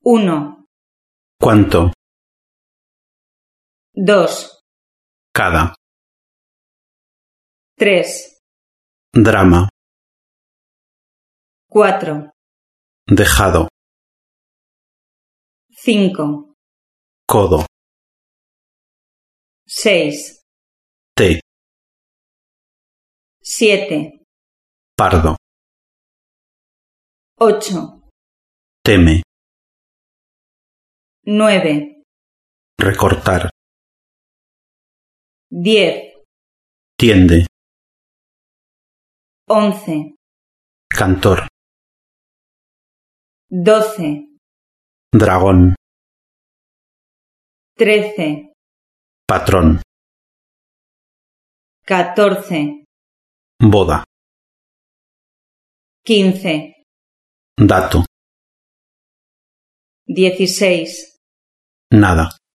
1, ¿Cuánto? 2, Cada. 3, Drama. 4, Dejado. 5, Codo. 6, Té. 7, Pardo. 8, Teme. 9, Recortar. 10, Tiende. 11, Cantor. 12, Dragón. 13, Patrón. 14, Boda. 15, Dato. 16, Nada.